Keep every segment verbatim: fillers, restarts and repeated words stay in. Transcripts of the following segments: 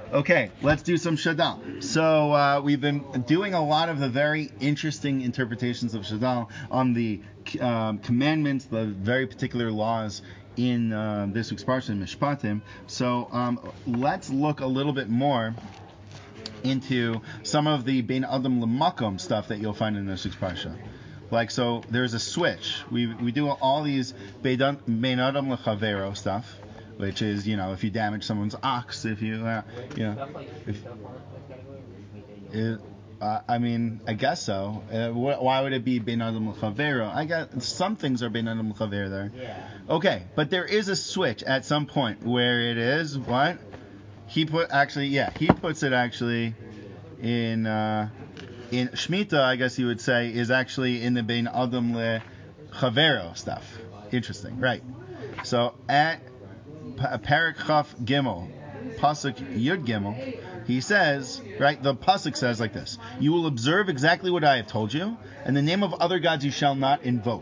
Okay, let's do some Shadal. So uh, we've been doing a lot of the very interesting interpretations of Shadal on the um, commandments, the very particular laws in uh, this week's parsha, Mishpatim. So um, let's look a little bit more into some of the Bein Adam L'Makom stuff that you'll find in this week's parsha. Like, so there's a switch. We we do all these Bein Adam L'Chavero stuff, which is, you know, if you damage someone's ox, if you, uh, you know, if, it, uh, I mean, I guess so. Uh, wh- why would it be Bein Adam L'Chavero? I guess some things are Bein Adam L'Chavero there. Okay, but there is a switch at some point where it is what he put actually, yeah, he puts it actually in uh, in Shemitah, I guess you would say, is actually in the Bein Adam L'Chavero stuff. Interesting, right? So at Parak Chaf Gimel, Pasuk Yud Gimel, he says, right, the Pasuk says like this: you will observe exactly what I have told you, and the name of other gods you shall not invoke.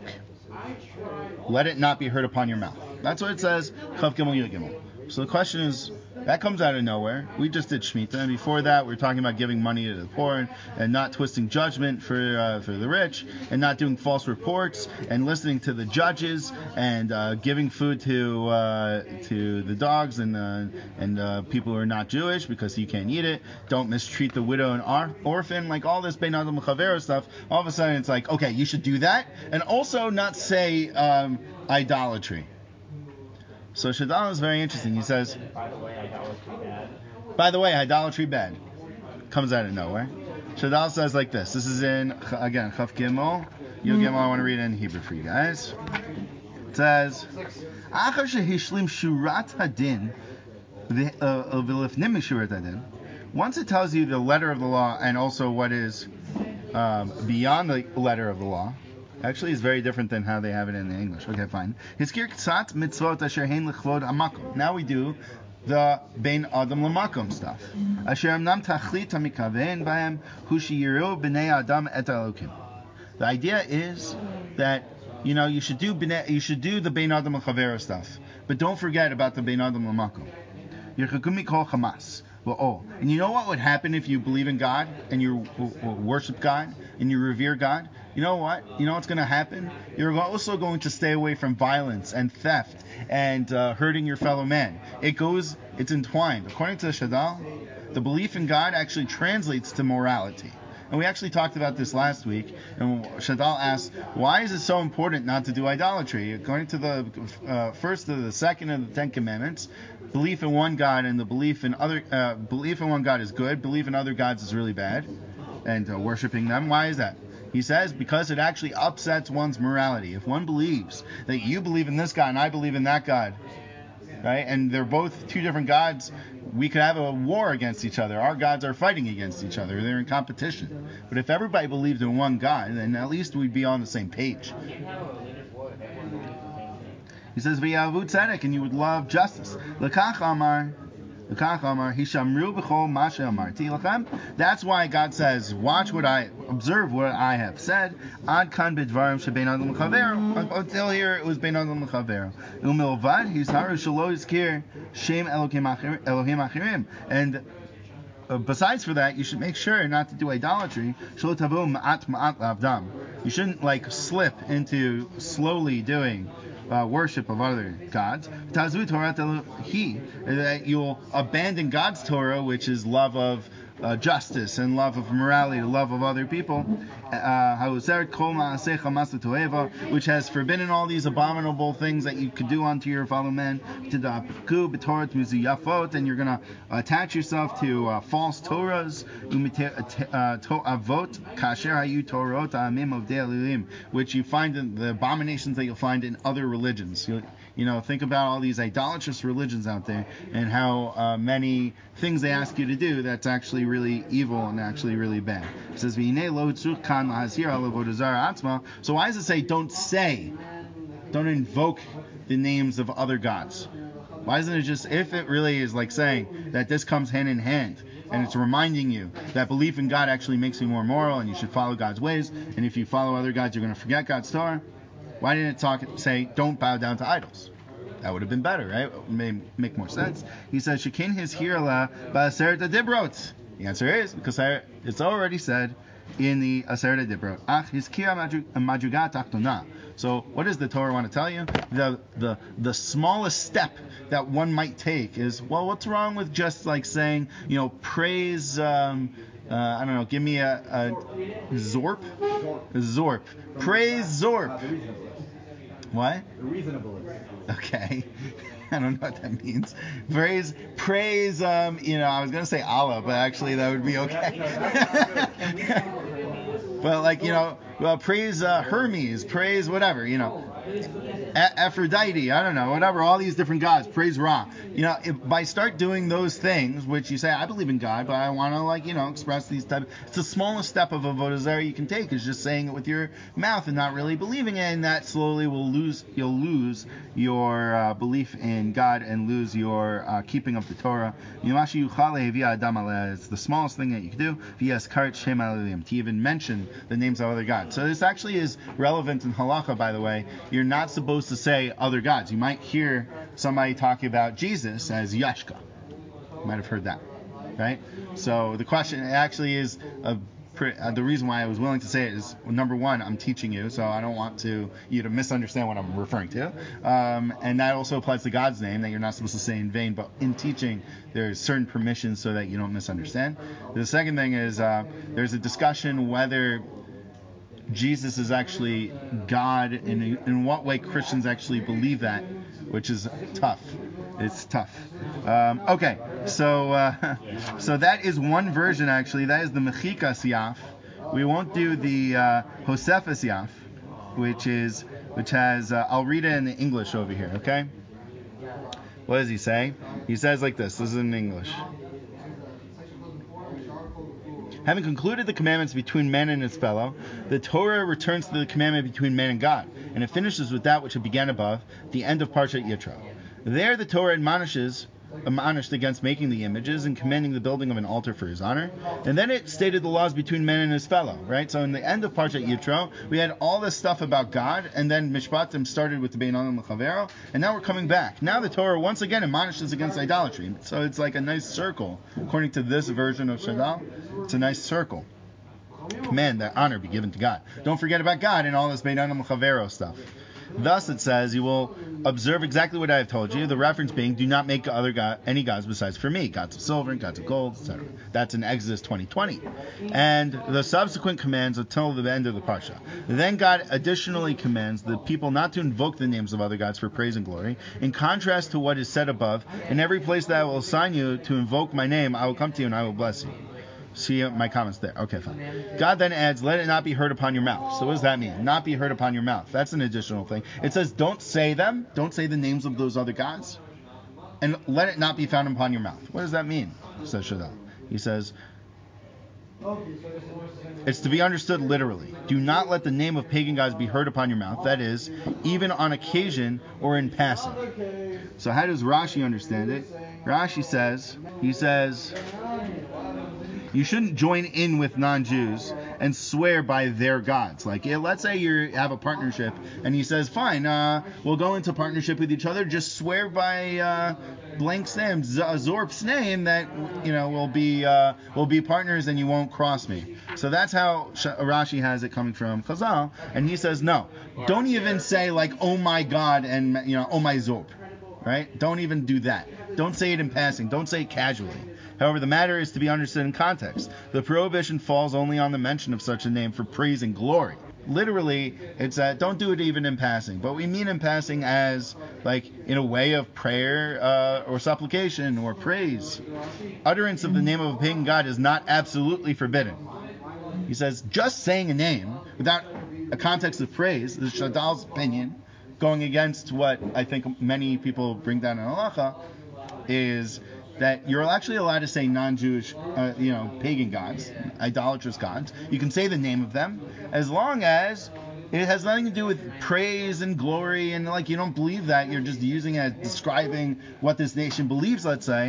Let it not be heard upon your mouth. That's what it says, Chaf Gimel Yud Gimel. So the question is, that comes out of nowhere. We just did Shemitah, and before that we were talking about giving money to the poor and, and not twisting judgment for uh, for the rich, and not doing false reports, and listening to the judges, and uh, giving food to uh, to the dogs and uh, and uh, people who are not Jewish because you can't eat it. Don't mistreat the widow and or- orphan, like all this Bein Adam L'Chavero stuff. All of a sudden it's like, okay, you should do that, and also not say um, idolatry. So Shadal is very interesting. He says, by the way, idolatry bad. By the way, idolatry bad. Comes out of nowhere. Shadal says like this. This is in, again, Chaf Gimel. Yud Gimel, I want to read it in Hebrew for you guys. It says, Achar shehishlim shurat hadin v'lifnim shurat hadin. Once it tells you the letter of the law and also what is um, beyond the letter of the law, actually, it's very different than how they have it in the English. Okay, fine. Now we do the Bein Adam L'Makom stuff. The idea is that, you know, you should do you should do the Bein Adam L'Chavero stuff, but don't forget about the Bein Adam L'Makom. And you know what would happen if you believe in God and you worship God and you revere God? You know what? You know what's going to happen? You're also going to stay away from violence and theft and uh, hurting your fellow man. It goes, it's entwined. According to Shadal, the belief in God actually translates to morality. And we actually talked about this last week, and Shadal asked, why is it so important not to do idolatry? According to the uh, first to the second of the Ten Commandments, belief in one God and the belief in other uh, belief in one God is good, belief in other gods is really bad, and uh, worshiping them. Why is that? He says because it actually upsets one's morality. If one believes that you believe in this God and I believe in that God, right, and they're both two different gods, we could have a war against each other. Our gods are fighting against each other. They're in competition. But if everybody believed in one God, then at least we'd be on the same page. He says, "V'yavu tzedek," and you would love justice. L'kach amar, l'kach amar, hishamru b'chol ma she'amarti lachem. That's why God says, watch what I, observe what I have said. Ad kan b'dvarim shebein adam l'chavero. Until here it was bein adam l'chavero. U'milvad hisharu shelo yizkir shem Elohim achirim. And Uh, besides for that, you should make sure not to do idolatry. You shouldn't like slip into slowly doing uh, worship of other gods. That you'll abandon God's Torah, which is love of uh, justice and love of morality, love of other people, uh, which has forbidden all these abominable things that you could do unto your fellow men, and you're going to attach yourself to uh, false Torahs, which you find in the abominations that you'll find in other religions. You, you know, think about all these idolatrous religions out there and how uh, many things they ask you to do that's actually really evil and actually really bad. It says, so why does it say don't say, don't invoke the names of other gods? Why isn't it just, if it really is like saying that this comes hand in hand, and it's reminding you that belief in God actually makes you more moral and you should follow God's ways, and if you follow other gods you're going to forget God's Torah, why didn't it talk say don't bow down to idols? That would have been better, right? It may make more sense. He says, Shekin his hirla ba'aseret dibrot. The answer is because it's already said in the Aseret Dibrot. Ach hizkira madruga tachtona. So what does the Torah want to tell you? The the the smallest step that one might take is, well, what's wrong with just like saying, you know, praise. Um, uh, I don't know. Give me a, a Zorp. Zorp. Praise Zorp. What? Reasonable. Okay. I don't know what that means. Praise, praise, um, you know, I was going to say Allah, but actually that would be okay. But like, you know, well, praise uh, Hermes, praise whatever, you know. A- Aphrodite, I don't know, whatever, all these different gods, praise Ra. You know, if by start doing those things, which you say, I believe in God, but I want to, like, you know, express these type. It's the smallest step of avodah zarah you can take is just saying it with your mouth and not really believing it, and that slowly will lose, you'll lose your uh, belief in God and lose your uh, keeping of the Torah. It's the smallest thing that you can do. To even mention the names of other gods. So this actually is relevant in halacha, by the way. You're not supposed to say other gods. You might hear somebody talking about Jesus as Yashka. You might have heard that, right? So the question actually is, a, uh, the reason why I was willing to say it is, well, number one, I'm teaching you, so I don't want to you to misunderstand what I'm referring to. Um, and that also applies to God's name, that you're not supposed to say in vain, but in teaching, there's certain permissions so that you don't misunderstand. The second thing is, uh, there's a discussion whether Jesus is actually God, and in, in what way Christians actually believe that, which is tough. It's tough. Um, okay, so uh, so that is one version actually. That is the Mechika Siaf. We won't do the uh, Hosefa Siaf, which is which has. Uh, I'll read it in the English over here. Okay. What does he say? He says like this. This is in English. Having concluded the commandments between man and his fellow, the Torah returns to the commandment between man and God, and it finishes with that which it began above, the end of Parshat Yitro. There the Torah admonishes, admonished against making the images and commanding the building of an altar for his honor, and then it stated the laws between man and his fellow, right? So in the end of Parshat Yitro, we had all this stuff about God, and then Mishpatim started with the Bein Adam L'Chavero, and now we're coming back. Now the Torah once again admonishes against idolatry. So it's like a nice circle, according to this version of Shadal. It's a nice circle. Command that honor be given to God. Don't forget about God and all this Bein Adam L'Chavero stuff. Thus it says, you will observe exactly what I have told you, the reference being, do not make other god, any gods besides for me, gods of silver, gods of gold, et cetera. That's in Exodus twenty twenty. And the subsequent commands until the end of the Parsha. Then God additionally commands the people not to invoke the names of other gods for praise and glory, in contrast to what is said above, in every place that I will assign you to invoke my name, I will come to you and I will bless you. See my comments there. Okay, fine. God then adds, let it not be heard upon your mouth. So what does that mean? Not be heard upon your mouth. That's an additional thing. It says, don't say them. Don't say the names of those other gods. And let it not be found upon your mouth. What does that mean? Says Shadal. He says, it's to be understood literally. Do not let the name of pagan gods be heard upon your mouth. That is, even on occasion or in passing. So how does Rashi understand it? Rashi says, he says, you shouldn't join in with non-Jews and swear by their gods. Like, let's say you have a partnership, and he says, fine, uh, we'll go into partnership with each other. Just swear by uh, blank's name, Z- Zorp's name, that you know we'll be uh, we'll be partners, and you won't cross me. So that's how Rashi has it coming from Chazal, and he says, no, don't even say like, oh my God, and you know, oh my Zorp, right? Don't even do that. Don't say it in passing. Don't say it casually. However, the matter is to be understood in context. The prohibition falls only on the mention of such a name for praise and glory. Literally, it's that don't do it even in passing. But we mean in passing as, like, in a way of prayer uh, or supplication or praise. Utterance of the name of a pagan god is not absolutely forbidden. He says, just saying a name without a context of praise, this is Shadal's opinion, going against what I think many people bring down in halacha, is that you're actually allowed to say non-Jewish, uh, you know, pagan gods, idolatrous gods. You can say the name of them, as long as it has nothing to do with praise and glory, and like you don't believe that, you're just using it as describing what this nation believes, let's say.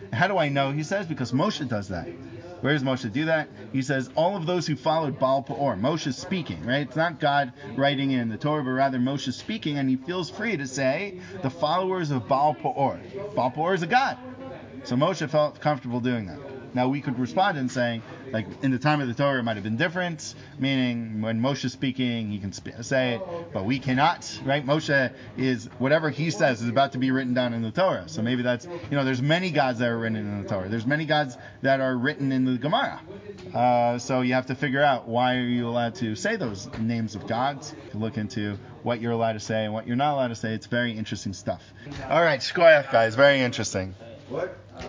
How do I know? He says, because Moshe does that. Where does Moshe do that? He says, all of those who followed Baal Peor. Moshe speaking, right? It's not God writing in the Torah, but rather Moshe speaking, and he feels free to say, the followers of Baal Peor. Baal Peor is a god. So Moshe felt comfortable doing that. Now we could respond in saying, like in the time of the Torah it might have been different, meaning when Moshe is speaking, he can sp- say it, but we cannot, right? Moshe is, whatever he says is about to be written down in the Torah. So maybe that's, you know, there's many gods that are written in the Torah. There's many gods that are written in the Gemara. Uh, so you have to figure out, why are you allowed to say those names of gods? You look into what you're allowed to say and what you're not allowed to say. It's very interesting stuff. All right, shkoyach guys, very interesting. What?